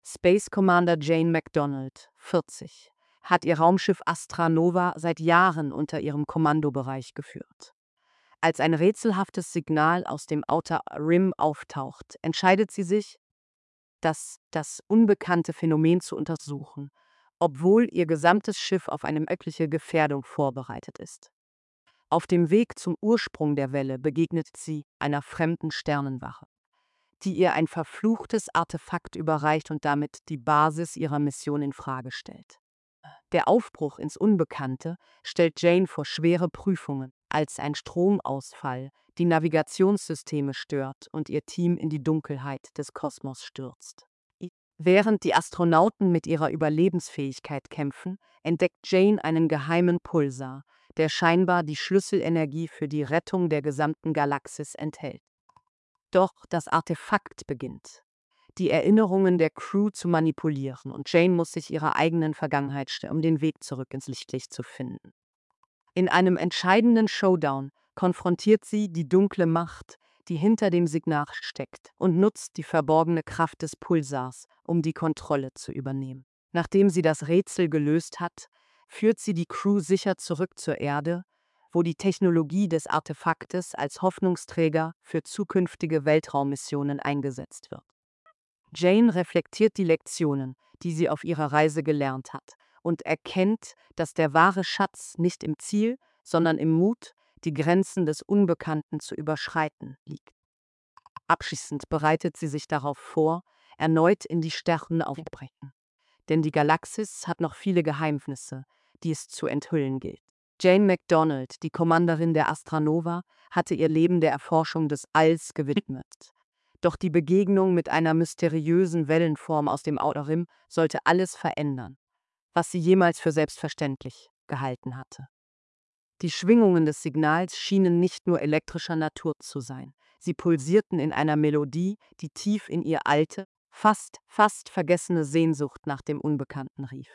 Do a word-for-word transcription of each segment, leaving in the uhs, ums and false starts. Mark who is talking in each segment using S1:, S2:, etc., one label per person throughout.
S1: Space Commander Jane McDonald, vierzig, hat ihr Raumschiff Astra Nova seit Jahren unter ihrem Kommandobereich geführt. Als ein rätselhaftes Signal aus dem Outer Rim auftaucht, entscheidet sie sich, das, das unbekannte Phänomen zu untersuchen, obwohl ihr gesamtes Schiff auf eine mögliche Gefährdung vorbereitet ist. Auf dem Weg zum Ursprung der Welle begegnet sie einer fremden Sternenwache, die ihr ein verfluchtes Artefakt überreicht und damit die Basis ihrer Mission in Frage stellt. Der Aufbruch ins Unbekannte stellt Jane vor schwere Prüfungen, als ein Stromausfall die Navigationssysteme stört und ihr Team in die Dunkelheit des Kosmos stürzt. Während die Astronauten mit ihrer Überlebensfähigkeit kämpfen, entdeckt Jane einen geheimen Pulsar, der scheinbar die Schlüsselenergie für die Rettung der gesamten Galaxis enthält. Doch das Artefakt beginnt, die Erinnerungen der Crew zu manipulieren, und Jane muss sich ihrer eigenen Vergangenheit stellen, um den Weg zurück ins Lichtlicht zu finden. In einem entscheidenden Showdown konfrontiert sie die dunkle Macht, die hinter dem Signal steckt, und nutzt die verborgene Kraft des Pulsars, um die Kontrolle zu übernehmen. Nachdem sie das Rätsel gelöst hat, führt sie die Crew sicher zurück zur Erde, wo die Technologie des Artefaktes als Hoffnungsträger für zukünftige Weltraummissionen eingesetzt wird. Jane reflektiert die Lektionen, die sie auf ihrer Reise gelernt hat, und erkennt, dass der wahre Schatz nicht im Ziel, sondern im Mut, die Grenzen des Unbekannten zu überschreiten, liegt. Abschließend bereitet sie sich darauf vor, erneut in die Sterne aufzubrechen. Denn die Galaxis hat noch viele Geheimnisse, die es zu enthüllen gilt. Jane McDonald, die Kommanderin der Astra Nova, hatte ihr Leben der Erforschung des Alls gewidmet. Doch die Begegnung mit einer mysteriösen Wellenform aus dem Outer Rim sollte alles verändern, was sie jemals für selbstverständlich gehalten hatte. Die Schwingungen des Signals schienen nicht nur elektrischer Natur zu sein. Sie pulsierten in einer Melodie, die tief in ihr alte, fast, fast vergessene Sehnsucht nach dem Unbekannten rief.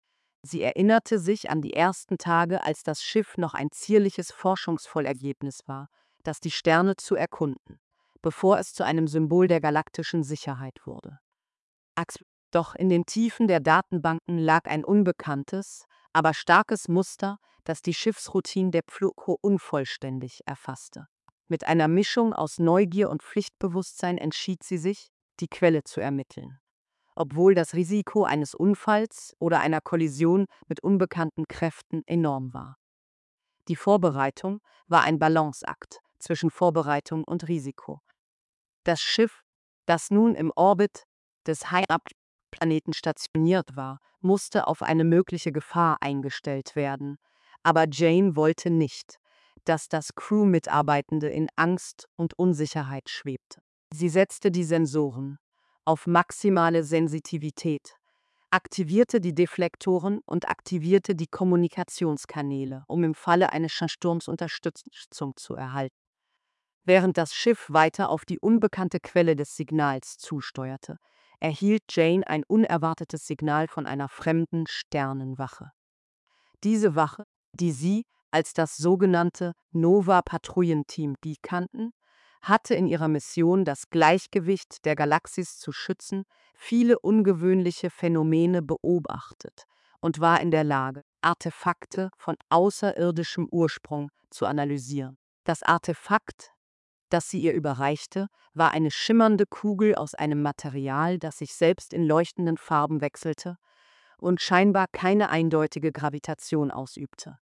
S1: Sie erinnerte sich an die ersten Tage, als das Schiff noch ein zierliches Forschungsvollergebnis war, das die Sterne zu erkunden, bevor es zu einem Symbol der galaktischen Sicherheit wurde. Doch in den Tiefen der Datenbanken lag ein unbekanntes, aber starkes Muster, das die Schiffsroutine der Pfluko unvollständig erfasste. Mit einer Mischung aus Neugier und Pflichtbewusstsein entschied sie sich, die Quelle zu ermitteln, obwohl das Risiko eines Unfalls oder einer Kollision mit unbekannten Kräften enorm war. Die Vorbereitung war ein Balanceakt zwischen Vorbereitung und Risiko. Das Schiff, das nun im Orbit des Heimatplaneten stationiert war, musste auf eine mögliche Gefahr eingestellt werden, aber Jane wollte nicht, dass das Crew-Mitarbeitende in Angst und Unsicherheit schwebte. Sie setzte die Sensoren auf maximale Sensitivität, aktivierte die Deflektoren und aktivierte die Kommunikationskanäle, um im Falle eines Sturms Unterstützung zu erhalten. Während das Schiff weiter auf die unbekannte Quelle des Signals zusteuerte, erhielt Jane ein unerwartetes Signal von einer fremden Sternenwache. Diese Wache, die sie als das sogenannte Nova-Patrouillenteam kannten, hatte in ihrer Mission, das Gleichgewicht der Galaxis zu schützen, viele ungewöhnliche Phänomene beobachtet und war in der Lage, Artefakte von außerirdischem Ursprung zu analysieren. Das Artefakt, das sie ihr überreichte, war eine schimmernde Kugel aus einem Material, das sich selbst in leuchtenden Farben wechselte und scheinbar keine eindeutige Gravitation ausübte.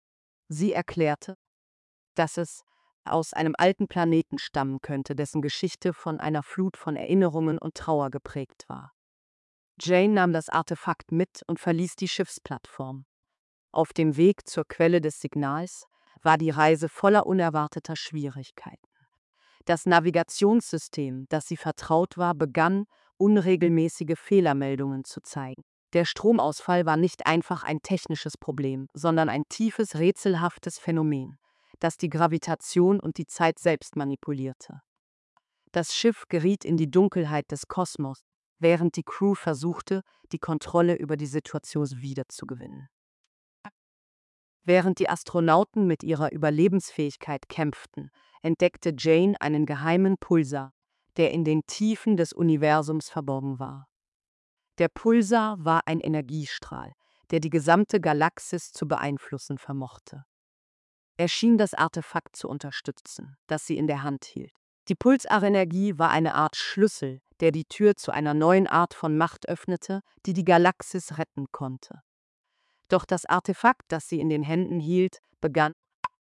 S1: Sie erklärte, dass es aus einem alten Planeten stammen könnte, dessen Geschichte von einer Flut von Erinnerungen und Trauer geprägt war. Jane nahm das Artefakt mit und verließ die Schiffsplattform. Auf dem Weg zur Quelle des Signals war die Reise voller unerwarteter Schwierigkeiten. Das Navigationssystem, das sie vertraut war, begann, unregelmäßige Fehlermeldungen zu zeigen. Der Stromausfall war nicht einfach ein technisches Problem, sondern ein tiefes, rätselhaftes Phänomen, das die Gravitation und die Zeit selbst manipulierte. Das Schiff geriet in die Dunkelheit des Kosmos, während die Crew versuchte, die Kontrolle über die Situation wiederzugewinnen. Während die Astronauten mit ihrer Überlebensfähigkeit kämpften, entdeckte Jane einen geheimen Pulsar, der in den Tiefen des Universums verborgen war. Der Pulsar war ein Energiestrahl, der die gesamte Galaxis zu beeinflussen vermochte. Er schien das Artefakt zu unterstützen, das sie in der Hand hielt. Die Pulsarenergie war eine Art Schlüssel, der die Tür zu einer neuen Art von Macht öffnete, die die Galaxis retten konnte. Doch das Artefakt, das sie in den Händen hielt, begann,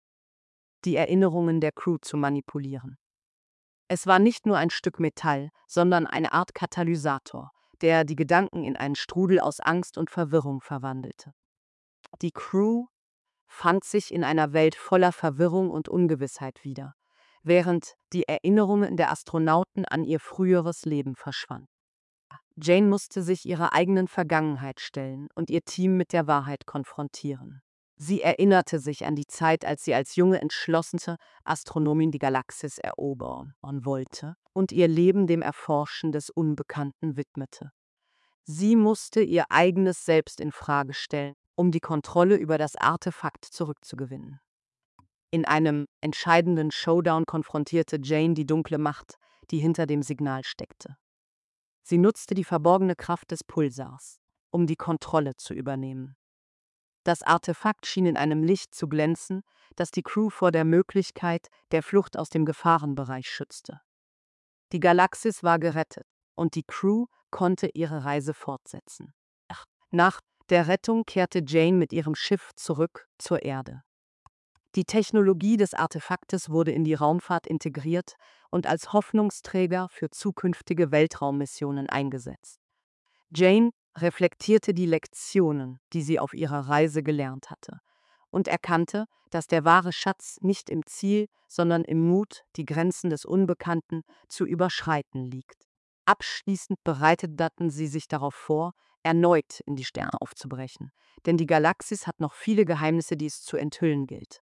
S1: die Erinnerungen der Crew zu manipulieren. Es war nicht nur ein Stück Metall, sondern eine Art Katalysator, der die Gedanken in einen Strudel aus Angst und Verwirrung verwandelte. Die Crew fand sich in einer Welt voller Verwirrung und Ungewissheit wieder, während die Erinnerungen der Astronauten an ihr früheres Leben verschwanden. Jane musste sich ihrer eigenen Vergangenheit stellen und ihr Team mit der Wahrheit konfrontieren. Sie erinnerte sich an die Zeit, als sie als junge, entschlossene Astronomin die Galaxis erobern wollte und ihr Leben dem Erforschen des Unbekannten widmete. Sie musste ihr eigenes Selbst in Frage stellen, um die Kontrolle über das Artefakt zurückzugewinnen. In einem entscheidenden Showdown konfrontierte Jane die dunkle Macht, die hinter dem Signal steckte. Sie nutzte die verborgene Kraft des Pulsars, um die Kontrolle zu übernehmen. Das Artefakt schien in einem Licht zu glänzen, das die Crew vor der Möglichkeit der Flucht aus dem Gefahrenbereich schützte. Die Galaxis war gerettet und die Crew konnte ihre Reise fortsetzen. Nach der Rettung kehrte Jane mit ihrem Schiff zurück zur Erde. Die Technologie des Artefaktes wurde in die Raumfahrt integriert und als Hoffnungsträger für zukünftige Weltraummissionen eingesetzt. Jane reflektierte die Lektionen, die sie auf ihrer Reise gelernt hatte, und erkannte, dass der wahre Schatz nicht im Ziel, sondern im Mut, die Grenzen des Unbekannten zu überschreiten liegt. Abschließend bereiteten sie sich darauf vor, erneut in die Sterne aufzubrechen, denn die Galaxis hat noch viele Geheimnisse, die es zu enthüllen gilt.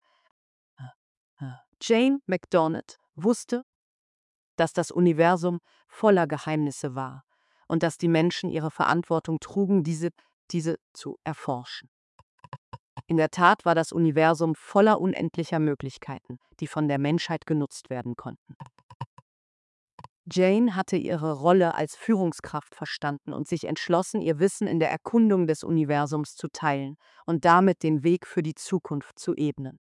S1: Jane McDonald wusste, dass das Universum voller Geheimnisse war und dass die Menschen ihre Verantwortung trugen, diese, diese zu erforschen. In der Tat war das Universum voller unendlicher Möglichkeiten, die von der Menschheit genutzt werden konnten. Jane hatte ihre Rolle als Führungskraft verstanden und sich entschlossen, ihr Wissen in der Erkundung des Universums zu teilen und damit den Weg für die Zukunft zu ebnen.